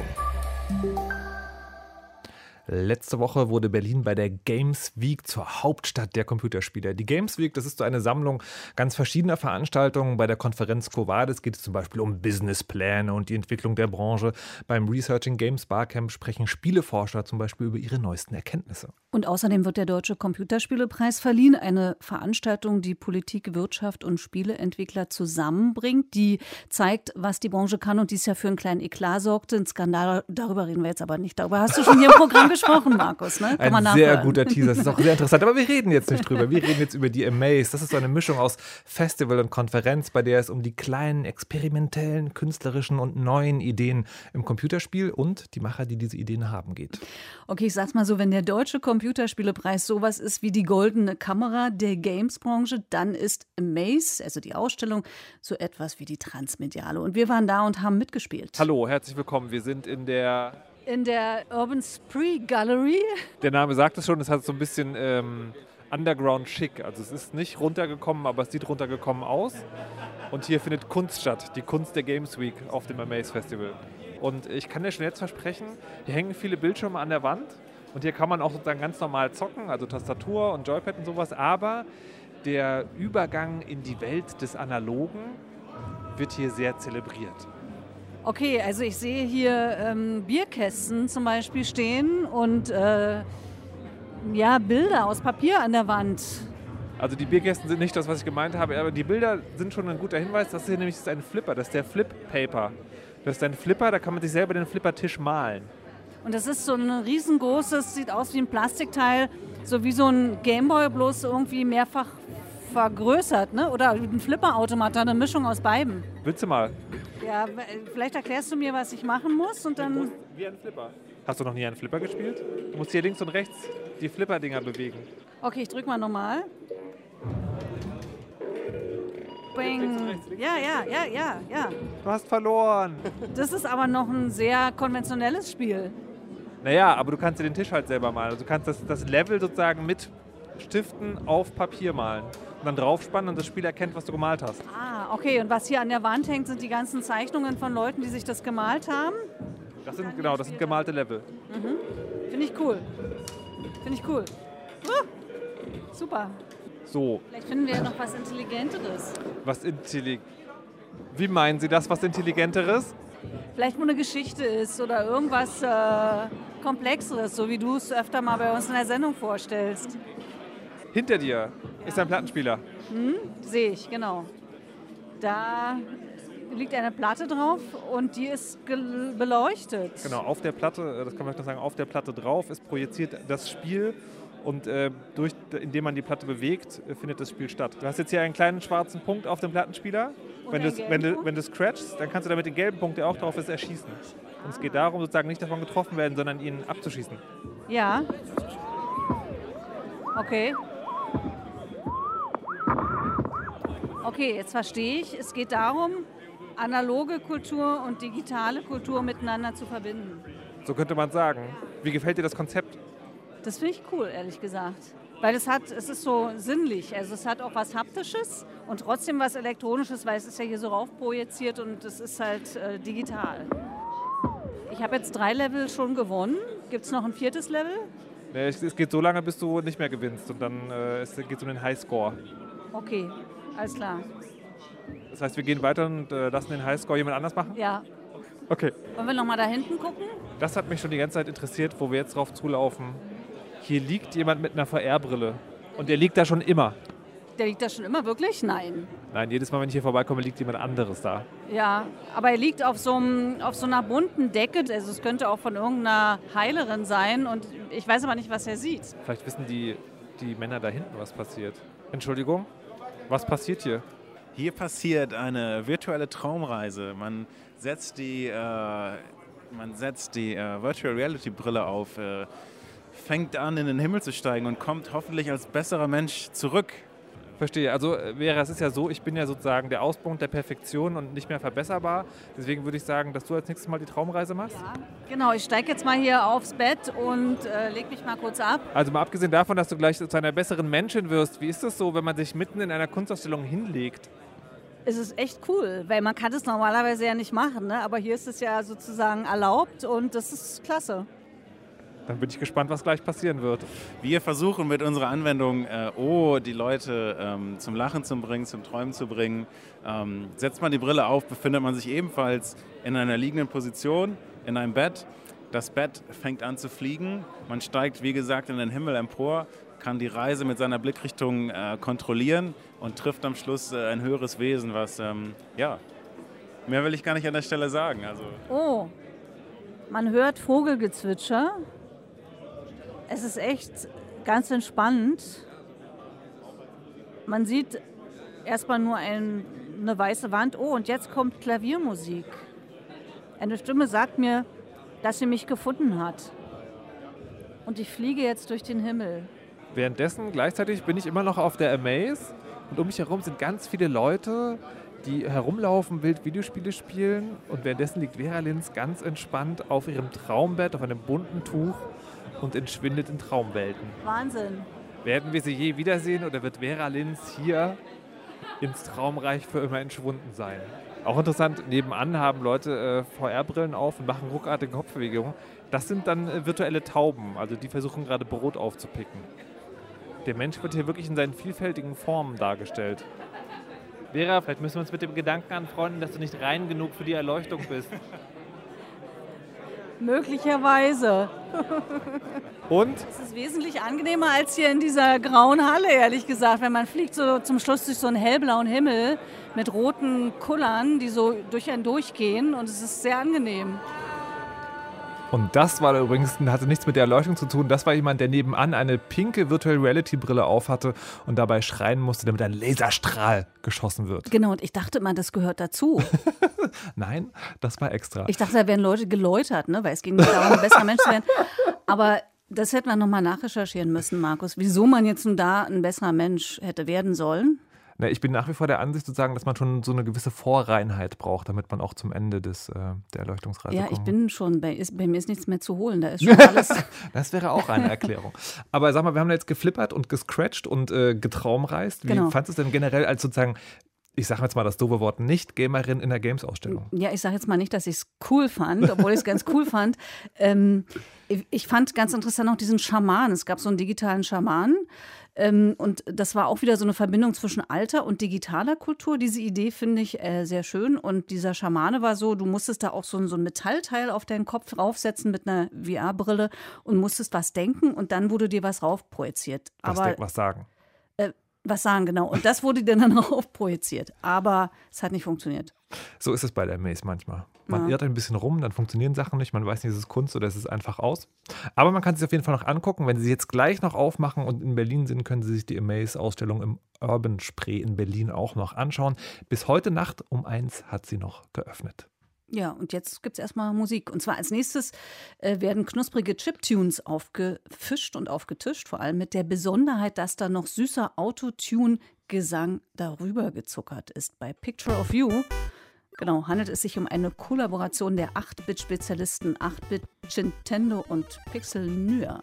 Letzte Woche wurde Berlin bei der Games Week zur Hauptstadt der Computerspiele. Die Games Week, das ist so eine Sammlung ganz verschiedener Veranstaltungen. Bei der Konferenz Quo Vadis geht es zum Beispiel um Businesspläne und die Entwicklung der Branche. Beim Researching Games Barcamp sprechen Spieleforscher zum Beispiel über ihre neuesten Erkenntnisse. Und außerdem wird der Deutsche Computerspielepreis verliehen. Eine Veranstaltung, die Politik, Wirtschaft und Spieleentwickler zusammenbringt, die zeigt, was die Branche kann und dies ja für einen kleinen Eklat sorgte. Ein Skandal, darüber reden wir jetzt aber nicht. Darüber hast du schon hier im Programm gesprochen, Markus. Ne? Kann man nachhören. Sehr guter Teaser, das ist auch sehr interessant. Aber wir reden jetzt nicht drüber. Wir reden jetzt über die Amaze. Das ist so eine Mischung aus Festival und Konferenz, bei der es um die kleinen, experimentellen, künstlerischen und neuen Ideen im Computerspiel und die Macher, die diese Ideen haben, geht. Okay, ich sag's mal so, wenn der Deutsche Computerspielepreis sowas ist wie die goldene Kamera der Games-Branche, dann ist Amaze, also die Ausstellung, so etwas wie die Transmediale. Und wir waren da und haben mitgespielt. Hallo, herzlich willkommen. Wir sind in der Urban Spree Gallery. Der Name sagt es schon, es hat so ein bisschen Underground schick. Also es ist nicht runtergekommen, aber es sieht runtergekommen aus. Und hier findet Kunst statt, die Kunst der Games Week auf dem Amaze Festival. Und ich kann dir schon jetzt versprechen, hier hängen viele Bildschirme an der Wand. Und hier kann man auch sozusagen ganz normal zocken, also Tastatur und Joypad und sowas. Aber der Übergang in die Welt des Analogen wird hier sehr zelebriert. Okay, also ich sehe hier Bierkästen zum Beispiel stehen und Bilder aus Papier an der Wand. Also die Bierkästen sind nicht das, was ich gemeint habe, aber die Bilder sind schon ein guter Hinweis. Das hier nämlich ist ein Flipper, das ist der Flip Paper. Das ist ein Flipper, da kann man sich selber den Flippertisch malen. Und das ist so ein riesengroßes, sieht aus wie ein Plastikteil, so wie so ein Gameboy, bloß irgendwie mehrfach vergrößert, ne? Oder ein Flipperautomat, eine Mischung aus beiden. Willst du mal? Ja, vielleicht erklärst du mir, was ich machen muss und dann... Wie ein Flipper. Hast du noch nie einen Flipper gespielt? Du musst hier links und rechts die Flipper-Dinger bewegen. Okay, ich drück mal nochmal. Bing. Ja. Du hast verloren. Das ist aber noch ein sehr konventionelles Spiel. Naja, aber du kannst dir den Tisch halt selber malen. Also du kannst das Level sozusagen mit Stiften auf Papier malen. Und dann draufspannen und das Spiel erkennt, was du gemalt hast. Ah, okay. Und was hier an der Wand hängt, sind die ganzen Zeichnungen von Leuten, die sich das gemalt haben? Das sind gemalte Level. Mhm. Finde ich cool. Super. So. Vielleicht finden wir ja noch was Intelligenteres. Wie meinen Sie das, was Intelligenteres? Vielleicht wo eine Geschichte ist oder irgendwas Komplexeres, so wie du es öfter mal bei uns in der Sendung vorstellst. Hinter dir ist ein Plattenspieler. Sehe ich, genau. Da liegt eine Platte drauf und die ist beleuchtet. Genau, auf der Platte, das kann man noch sagen, auf der Platte drauf ist projiziert das Spiel und indem man die Platte bewegt, findet das Spiel statt. Du hast jetzt hier einen kleinen schwarzen Punkt auf dem Plattenspieler. Wenn du scratchst, dann kannst du damit den gelben Punkt, der auch drauf ist, erschießen. Und es geht darum, sozusagen nicht davon getroffen werden, sondern ihn abzuschießen. Ja. Okay, jetzt verstehe ich. Es geht darum, analoge Kultur und digitale Kultur miteinander zu verbinden. So könnte man sagen. Wie gefällt dir das Konzept? Das finde ich cool, ehrlich gesagt. Weil es ist so sinnlich. Also es hat auch was Haptisches und trotzdem was Elektronisches, weil es ist ja hier so raufprojiziert und es ist halt digital. Ich habe jetzt 3 Level schon gewonnen. Gibt es noch ein 4. Level? Nee, es geht so lange, bis du nicht mehr gewinnst und dann geht es um den Highscore. Okay, alles klar. Das heißt, wir gehen weiter und lassen den Highscore jemand anders machen? Ja. Okay. Wollen wir noch mal da hinten gucken? Das hat mich schon die ganze Zeit interessiert, wo wir jetzt drauf zulaufen. Hier liegt jemand mit einer VR-Brille und der liegt da schon immer. Der liegt da schon immer, wirklich? Nein. Nein, jedes Mal, wenn ich hier vorbeikomme, liegt jemand anderes da. Ja, aber er liegt auf so einer bunten Decke. Also es könnte auch von irgendeiner Heilerin sein und ich weiß aber nicht, was er sieht. Vielleicht wissen die Männer da hinten, was passiert. Entschuldigung, was passiert hier? Hier passiert eine virtuelle Traumreise. Man setzt die Virtual Reality Brille auf, fängt an, in den Himmel zu steigen und kommt hoffentlich als besserer Mensch zurück. Verstehe. Also Vera, es ist ja so, ich bin ja sozusagen der Auspunkt der Perfektion und nicht mehr verbesserbar. Deswegen würde ich sagen, dass du als nächstes Mal die Traumreise machst. Ja, genau. Ich steige jetzt mal hier aufs Bett und leg mich mal kurz ab. Also mal abgesehen davon, dass du gleich zu einer besseren Menschin wirst, wie ist das so, wenn man sich mitten in einer Kunstausstellung hinlegt? Es ist echt cool, weil man kann es normalerweise ja nicht machen, ne? Aber hier ist es ja sozusagen erlaubt und das ist klasse. Dann bin ich gespannt, was gleich passieren wird. Wir versuchen mit unserer Anwendung, die Leute zum Lachen zu bringen, zum Träumen zu bringen. Setzt man die Brille auf, befindet man sich ebenfalls in einer liegenden Position, in einem Bett. Das Bett fängt an zu fliegen. Man steigt, wie gesagt, in den Himmel empor, kann die Reise mit seiner Blickrichtung kontrollieren und trifft am Schluss ein höheres Wesen, was, mehr will ich gar nicht an der Stelle sagen. Also. Oh, man hört Vogelgezwitscher. Es ist echt ganz entspannend. Man sieht erstmal nur eine weiße Wand. Oh, und jetzt kommt Klaviermusik. Eine Stimme sagt mir, dass sie mich gefunden hat. Und ich fliege jetzt durch den Himmel. Währenddessen, gleichzeitig bin ich immer noch auf der Amaze und um mich herum sind ganz viele Leute, die herumlaufen, wild Videospiele spielen und währenddessen liegt Vera Linz ganz entspannt auf ihrem Traumbett, auf einem bunten Tuch und entschwindet in Traumwelten. Wahnsinn. Werden wir sie je wiedersehen oder wird Vera Linz hier ins Traumreich für immer entschwunden sein? Auch interessant, nebenan haben Leute VR-Brillen auf und machen ruckartige Kopfbewegungen. Das sind dann virtuelle Tauben, also die versuchen gerade Brot aufzupicken. Der Mensch wird hier wirklich in seinen vielfältigen Formen dargestellt. Vera, vielleicht müssen wir uns mit dem Gedanken anfreunden, dass du nicht rein genug für die Erleuchtung bist. Möglicherweise. Und? Es ist wesentlich angenehmer als hier in dieser grauen Halle, ehrlich gesagt. Wenn man fliegt so zum Schluss durch so einen hellblauen Himmel mit roten Kullern, die so durch einen durchgehen und es ist sehr angenehm. Und das war übrigens, hatte nichts mit der Erleuchtung zu tun. Das war jemand, der nebenan eine pinke Virtual Reality Brille aufhatte und dabei schreien musste, damit ein Laserstrahl geschossen wird. Genau, und ich dachte immer, das gehört dazu. Nein, das war extra. Ich dachte, da werden Leute geläutert, ne? Weil es ging nicht darum, ein besserer Mensch zu werden. Aber das hätte man nochmal nachrecherchieren müssen, Markus. Wieso man jetzt nun da ein besserer Mensch hätte werden sollen? Na, ich bin nach wie vor der Ansicht sozusagen, dass man schon so eine gewisse Vorreinheit braucht, damit man auch zum Ende der Erleuchtungsreise kommt. Ja, ich bin schon, bei mir ist nichts mehr zu holen, da ist schon alles. Das wäre auch eine Erklärung. Aber sag mal, wir haben jetzt geflippert und gescratcht und getraumreist. Wie fandest du es denn generell als sozusagen, ich sage jetzt mal das doofe Wort, Nicht-Gamerin in der Games-Ausstellung? Ja, ich sage jetzt mal nicht, dass ich es cool fand, obwohl ich es ganz cool fand. Ich fand ganz interessant auch diesen Schaman. Es gab so einen digitalen Schaman. Und das war auch wieder so eine Verbindung zwischen alter und digitaler Kultur. Diese Idee finde ich sehr schön. Und dieser Schamane war so, du musstest da auch so ein Metallteil auf deinen Kopf raufsetzen mit einer VR-Brille und musstest was denken und dann wurde dir was raufprojiziert. Was sagen? Was sagen, genau. Und das wurde dann raufprojiziert. Aber es hat nicht funktioniert. So ist es bei der Maze manchmal. Man irrt ein bisschen rum, dann funktionieren Sachen nicht. Man weiß nicht, ist es Kunst oder ist es einfach aus. Aber man kann es sich auf jeden Fall noch angucken. Wenn Sie jetzt gleich noch aufmachen und in Berlin sind, können Sie sich die Amaze-Ausstellung im Urban Spree in Berlin auch noch anschauen. Bis heute Nacht um 1 hat sie noch geöffnet. Ja, und jetzt gibt es erstmal Musik. Und zwar als nächstes werden knusprige Chiptunes aufgefischt und aufgetischt. Vor allem mit der Besonderheit, dass da noch süßer Autotune-Gesang darüber gezuckert ist. Bei Picture of You handelt es sich um eine Kollaboration der 8-Bit-Spezialisten 8-Bit, Nintendo und Pixel Nua.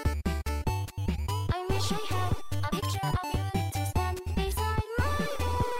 I had a picture of you to stand beside my bed.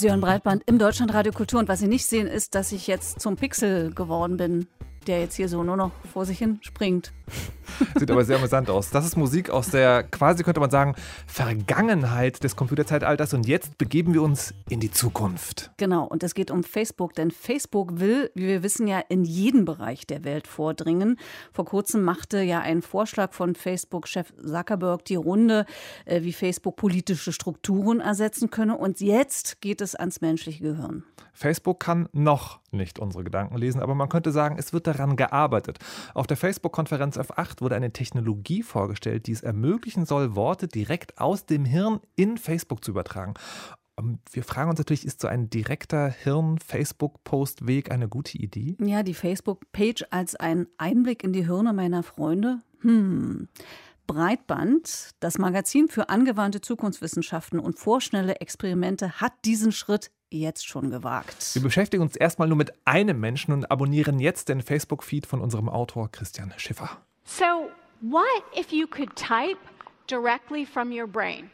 Sie hören Breitband im Deutschlandradio Kultur und was Sie nicht sehen, ist, dass ich jetzt zum Pixel geworden bin, der jetzt hier so nur noch vor sich hin springt. Sieht aber sehr amüsant aus. Das ist Musik aus der, quasi könnte man sagen, Vergangenheit des Computerzeitalters und jetzt begeben wir uns in die Zukunft. Genau, und es geht um Facebook, denn Facebook will, wie wir wissen, ja in jeden Bereich der Welt vordringen. Vor kurzem machte ja ein Vorschlag von Facebook-Chef Zuckerberg die Runde, wie Facebook politische Strukturen ersetzen könne und jetzt geht es ans menschliche Gehirn. Facebook kann noch nicht unsere Gedanken lesen, aber man könnte sagen, es wird daran gearbeitet. Auf der Facebook-Konferenz F8 wurde eine Technologie vorgestellt, die es ermöglichen soll, Worte direkt aus dem Hirn in Facebook zu übertragen. Wir fragen uns natürlich, ist so ein direkter Hirn-Facebook-Post-Weg eine gute Idee? Ja, die Facebook-Page als ein Einblick in die Hirne meiner Freunde? Breitband, das Magazin für angewandte Zukunftswissenschaften und vorschnelle Experimente, hat diesen Schritt jetzt schon gewagt. Wir beschäftigen uns erstmal nur mit einem Menschen und abonnieren jetzt den Facebook-Feed von unserem Autor Christian Schiffer. So, what if you could type directly from your brain?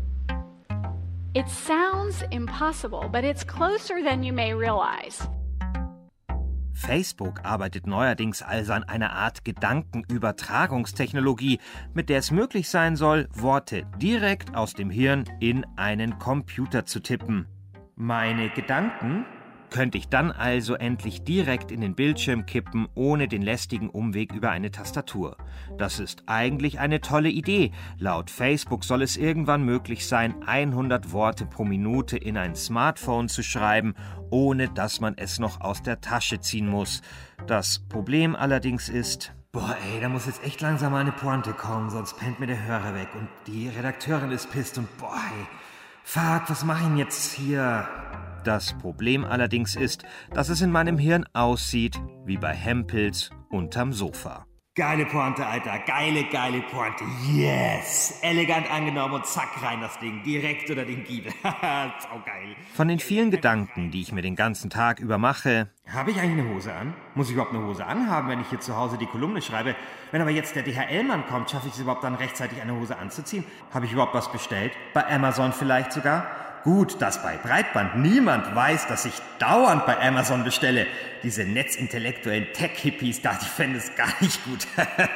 It sounds impossible, but it's closer than you may realize. Facebook arbeitet neuerdings also an einer Art Gedankenübertragungstechnologie, mit der es möglich sein soll, Worte direkt aus dem Hirn in einen Computer zu tippen. Meine Gedanken könnte ich dann also endlich direkt in den Bildschirm kippen, ohne den lästigen Umweg über eine Tastatur. Das ist eigentlich eine tolle Idee. Laut Facebook soll es irgendwann möglich sein, 100 Worte pro Minute in ein Smartphone zu schreiben, ohne dass man es noch aus der Tasche ziehen muss. Das Problem allerdings ist... da muss jetzt echt langsam mal eine Pointe kommen, sonst pennt mir der Hörer weg und die Redakteurin ist pisst und fuck, was mache ich denn jetzt hier? Das Problem allerdings ist, dass es in meinem Hirn aussieht wie bei Hempels unterm Sofa. Geile Pointe, Alter. Geile Pointe. Yes! Elegant angenommen und zack rein das Ding. Direkt unter den Giebel. Saugeil. Von den vielen Gedanken, die ich mir den ganzen Tag über mache... Habe ich eigentlich eine Hose an? Muss ich überhaupt eine Hose anhaben, wenn ich hier zu Hause die Kolumne schreibe? Wenn aber jetzt der DHL-Mann kommt, schaffe ich es überhaupt dann rechtzeitig, eine Hose anzuziehen? Habe ich überhaupt was bestellt? Bei Amazon vielleicht sogar? Gut, dass bei Breitband niemand weiß, dass ich dauernd bei Amazon bestelle. Diese netzintellektuellen Tech-Hippies da, die fänden es gar nicht gut.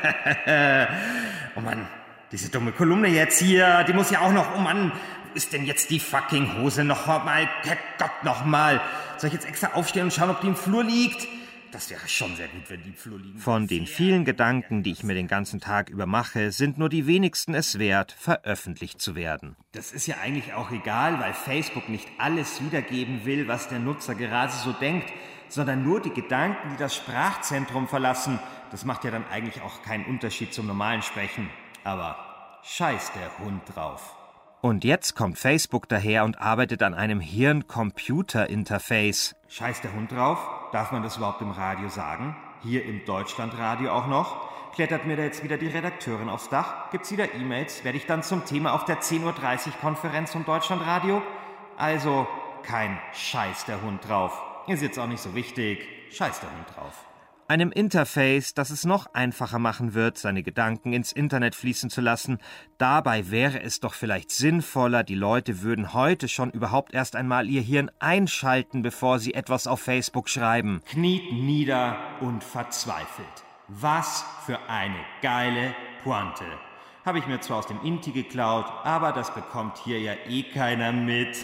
Oh Mann, diese dumme Kolumne jetzt hier, die muss ja auch noch... Oh Mann, wo ist denn jetzt die fucking Hose noch mal? Herrgott, noch mal. Soll ich jetzt extra aufstehen und schauen, ob die im Flur liegt? Das wäre schon sehr gut, wenn die im Flur liegen. Von den vielen Gedanken, die ich mir den ganzen Tag über mache, sind nur die wenigsten es wert, veröffentlicht zu werden. Das ist ja eigentlich auch egal, weil Facebook nicht alles wiedergeben will, was der Nutzer gerade so denkt, sondern nur die Gedanken, die das Sprachzentrum verlassen. Das macht ja dann eigentlich auch keinen Unterschied zum normalen Sprechen. Aber scheiß der Hund drauf. Und jetzt kommt Facebook daher und arbeitet an einem Hirn-Computer-Interface. Scheiß der Hund drauf? Darf man das überhaupt im Radio sagen? Hier im Deutschlandradio auch noch? Klettert mir da jetzt wieder die Redakteurin aufs Dach? Gibt's wieder E-Mails? Werde ich dann zum Thema auf der 10:30 Uhr Konferenz vom Deutschlandradio? Also, kein Scheiß der Hund drauf. Ist jetzt auch nicht so wichtig. Scheiß der Hund drauf. Einem Interface, das es noch einfacher machen wird, seine Gedanken ins Internet fließen zu lassen. Dabei wäre es doch vielleicht sinnvoller, die Leute würden heute schon überhaupt erst einmal ihr Hirn einschalten, bevor sie etwas auf Facebook schreiben. Kniet nieder und verzweifelt. Was für eine geile Pointe. Habe ich mir zwar aus dem Inti geklaut, aber das bekommt hier ja eh keiner mit.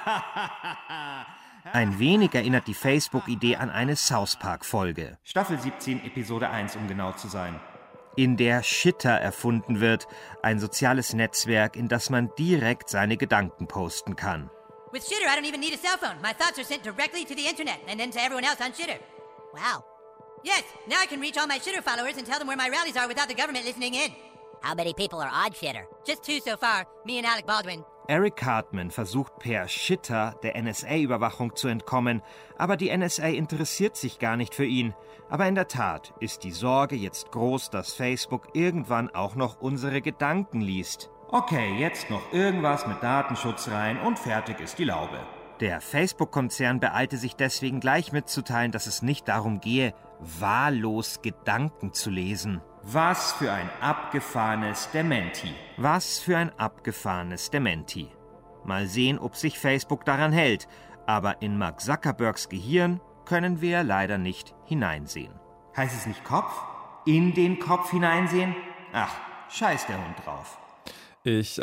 Ein wenig erinnert die Facebook-Idee an eine South-Park-Folge. Staffel 17, Episode 1, um genau zu sein. In der Shitter erfunden wird, ein soziales Netzwerk, in das man direkt seine Gedanken posten kann. With Shitter, I don't even need a cell phone. My thoughts are sent directly to the internet and then to everyone else on Shitter. Wow. Yes, now I can reach all my Shitter followers and tell them where my rallies are without the government listening in. How many people are on Shitter? Just 2 so far, me and Alec Baldwin. Eric Cartman versucht per Shitter der NSA-Überwachung zu entkommen, aber die NSA interessiert sich gar nicht für ihn. Aber in der Tat ist die Sorge jetzt groß, dass Facebook irgendwann auch noch unsere Gedanken liest. Okay, jetzt noch irgendwas mit Datenschutz rein und fertig ist die Laube. Der Facebook-Konzern beeilte sich deswegen gleich mitzuteilen, dass es nicht darum gehe, wahllos Gedanken zu lesen. Was für ein abgefahrenes Dementi. Was für ein abgefahrenes Dementi. Mal sehen, ob sich Facebook daran hält. Aber in Mark Zuckerbergs Gehirn können wir leider nicht hineinsehen. Heißt es nicht Kopf? In den Kopf hineinsehen? Ach, scheiß der Hund drauf. Ich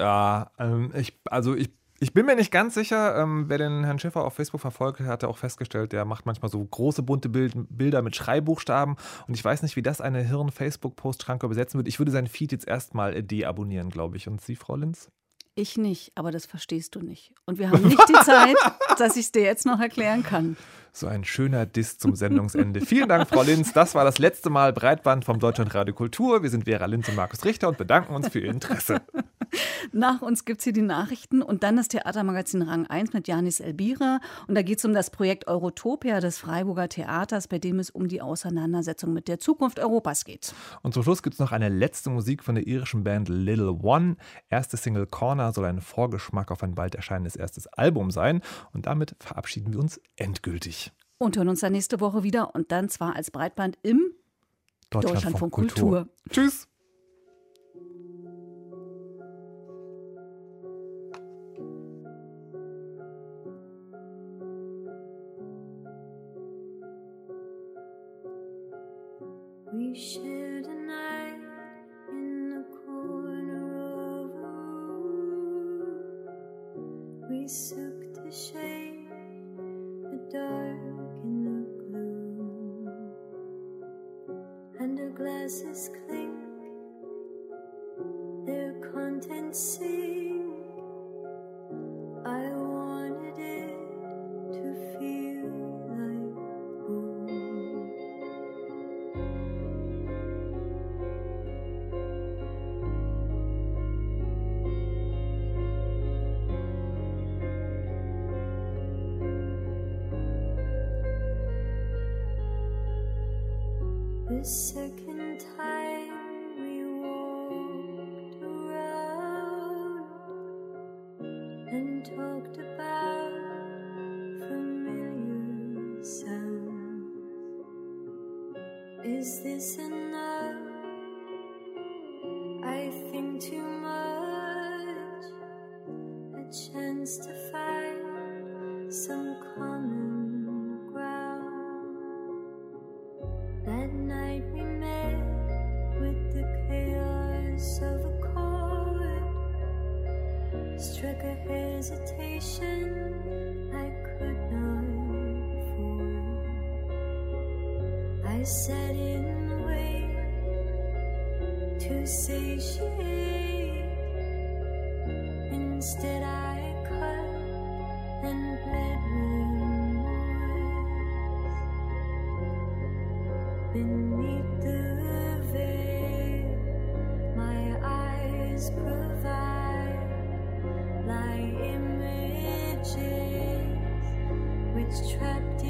bin mir nicht ganz sicher, wer den Herrn Schäfer auf Facebook verfolgt, hat auch festgestellt, der macht manchmal so große bunte Bilder mit Schreibbuchstaben und ich weiß nicht, wie das eine Hirn-Facebook-Post-Schranke übersetzen wird. Ich würde seinen Feed jetzt erstmal deabonnieren, glaube ich. Und Sie, Frau Linz? Ich nicht, aber das verstehst du nicht. Und wir haben nicht die Zeit, dass ich es dir jetzt noch erklären kann. So ein schöner Diss zum Sendungsende. Vielen Dank, Frau Linz. Das war das letzte Mal Breitband vom Deutschlandradio Kultur. Wir sind Vera Linz und Markus Richter und bedanken uns für Ihr Interesse. Nach uns gibt es hier die Nachrichten und dann das Theatermagazin Rang 1 mit Janis Elbira. Und da geht es um das Projekt Eurotopia des Freiburger Theaters, bei dem es um die Auseinandersetzung mit der Zukunft Europas geht. Und zum Schluss gibt es noch eine letzte Musik von der irischen Band Little One. Erste Single Corner soll ein Vorgeschmack auf ein bald erscheinendes erstes Album sein. Und damit verabschieden wir uns endgültig. Und hören uns dann nächste Woche wieder und dann zwar als Breitband im Deutschlandfunk Kultur. Tschüss. We shared a night in the corner of a room. We soaked the shade, the dark in the gloom. And our glasses clink, their contents sing. I wanted it to feel like home. The second time we walked around and talked about familiar sounds. Is this enough? I think too much. A chance to find some common ground. That night we met with the chaos of a chord. Struck a hesitation I could not afford. I sat in the way to satiate. Instead I cut and bled remorse. Beneath the veil, my eyes provide like images which trapped